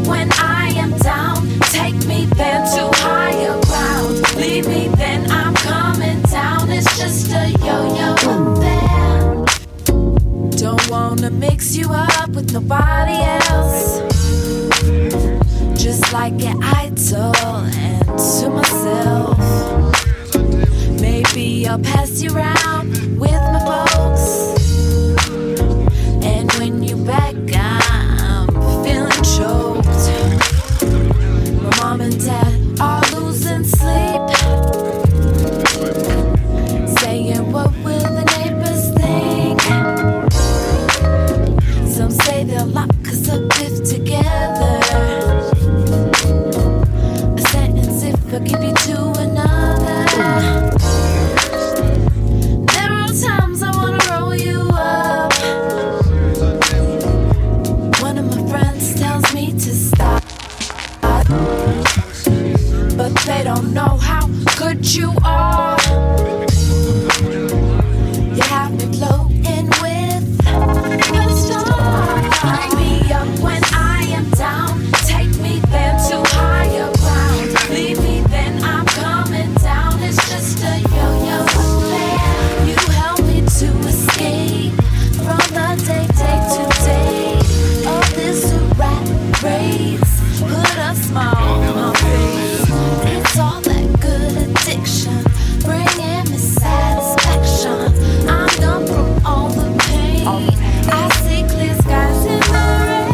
up when I am down. Take me there to higher ground. Leave me, then I'm coming down. It's just a yo-yo affair. Don't wanna mix you up with nobody else. Just like an idol and to myself. Maybe I'll pass you around with my folks. And when you back, I'm feeling choked. My mom and dad are losing sleep, saying what will the neighbors think. Some say they'll lock us up if together. A sentence if I give you to another. There are times I wanna roll you up. One of my friends tells me to stop, but they don't know how good you are. You have me floating with the stars. Bring me up when I am down. Take me there to higher ground. Leave me, then I'm coming down. It's just a yo-yo affair. You help me to escape from the day to day of this rat race. Put a smile on my face. It's all that good addiction, bringing me satisfaction. I'm done from all the pain. I see clear skies in the rain.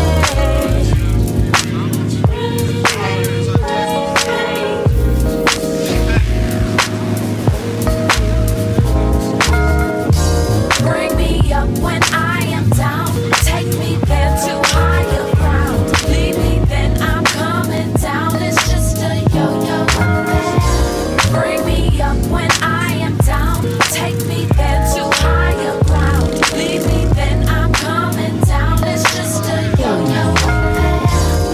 Bring me up when I am down. Take me there to higher ground. Leave me, then I'm coming down. It's just a yo-yo affair. Bring me up when I am down. Take me there to higher ground. Leave me, then I'm coming down. It's just a yo-yo affair.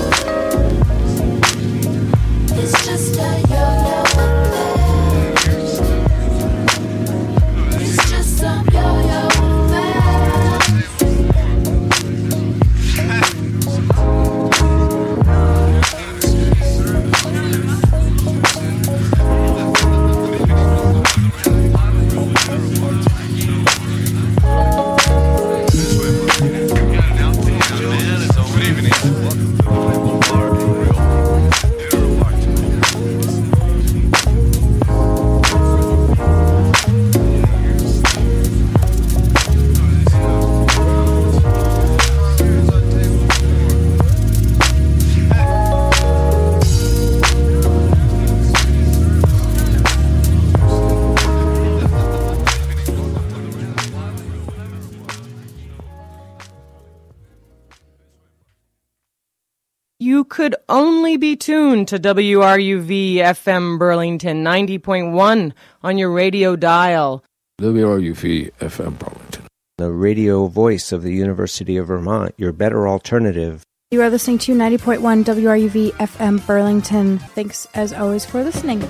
It's just a yo-yo affair. It's just some yo-yo affair. You could only be tuned to WRUV FM Burlington 90.1 on your radio dial. WRUV FM Burlington. The radio voice of the University of Vermont, your better alternative. You are listening to 90.1 WRUV FM Burlington. Thanks as always for listening.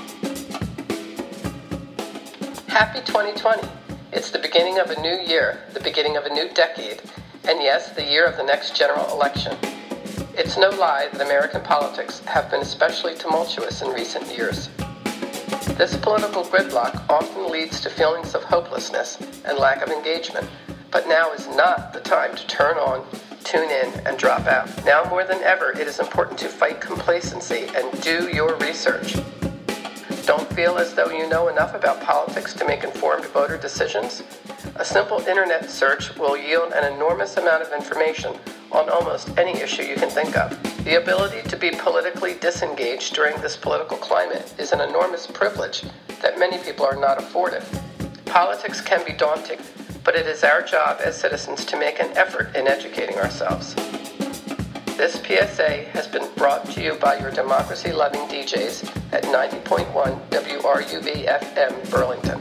Happy 2020. It's the beginning of a new year, the beginning of a new decade, and yes, the year of the next general election. It's no lie that American politics have been especially tumultuous in recent years. This political gridlock often leads to feelings of hopelessness and lack of engagement, but now is not the time to turn on, tune in, and drop out. Now more than ever, it is important to fight complacency and do your research. Don't feel as though you know enough about politics to make informed voter decisions? A simple internet search will yield an enormous amount of information on almost any issue you can think of. The ability to be politically disengaged during this political climate is an enormous privilege that many people are not afforded. Politics can be daunting, but it is our job as citizens to make an effort in educating ourselves. This PSA has been brought to you by your democracy-loving DJs at 90.1 WRUV FM Burlington.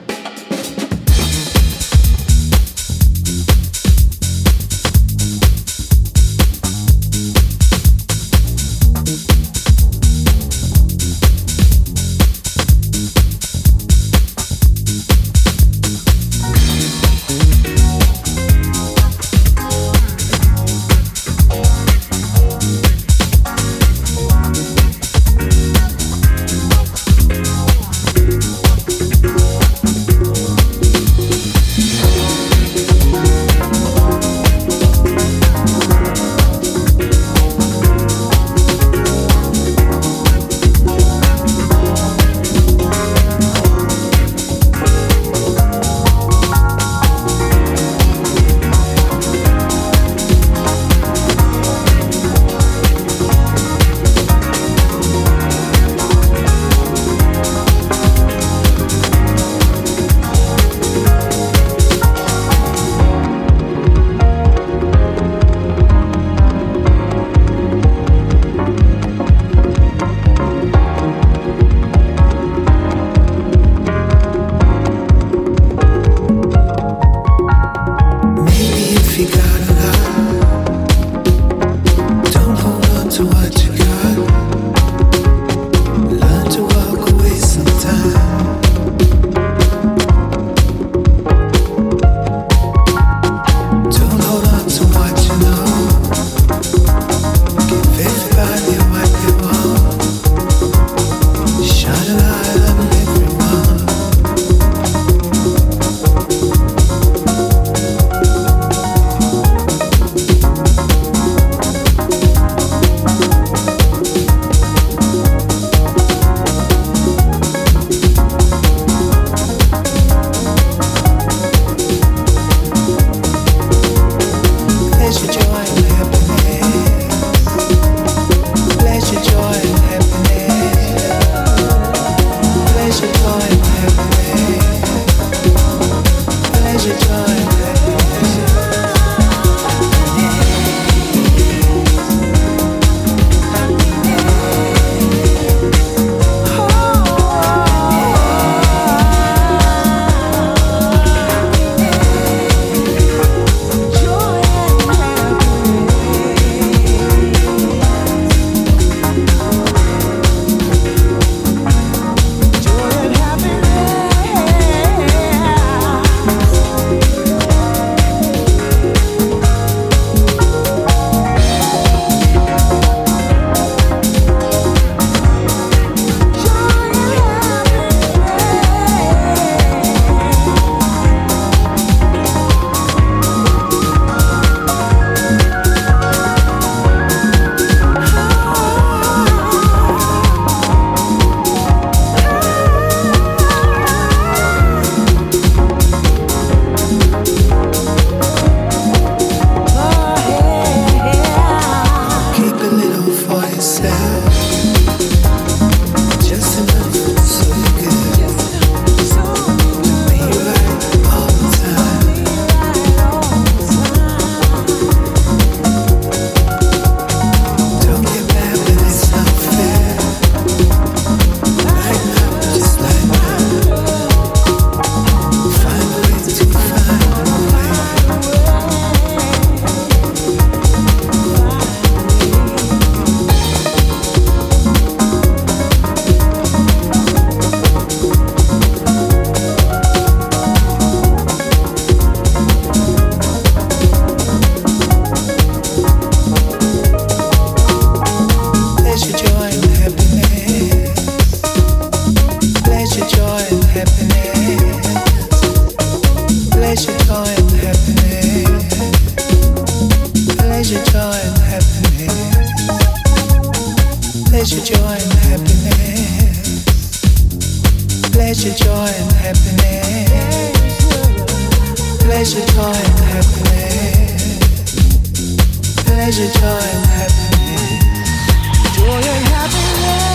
Pleasure, joy, and happiness. Pleasure, joy, and happiness. Pleasure, joy, and happiness. Pleasure, joy, and happiness. Pleasure, joy, and happiness. Joy and happiness.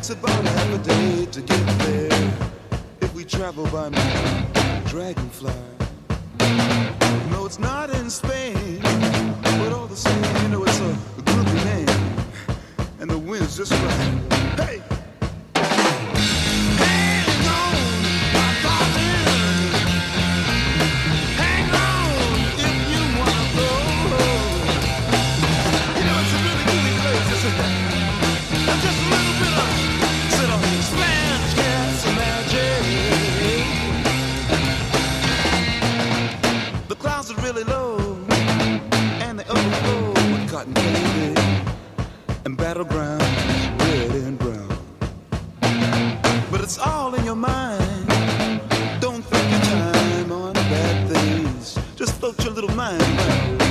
takes about half a day to get there. If we travel by dragonfly. No, it's not in Spain, but all the same, you know, it's a groovy name, and the wind's just right. Hey! Hang on, my darling. Hang on if you wanna go. You know, it's a really groovy place. Just a little bit of Spanish gas magic. The clouds are really low, and they overflow with cotton candy and battlegrounds, red and brown. But it's all in your mind. Don't think your time on bad things. Just float your little mind around.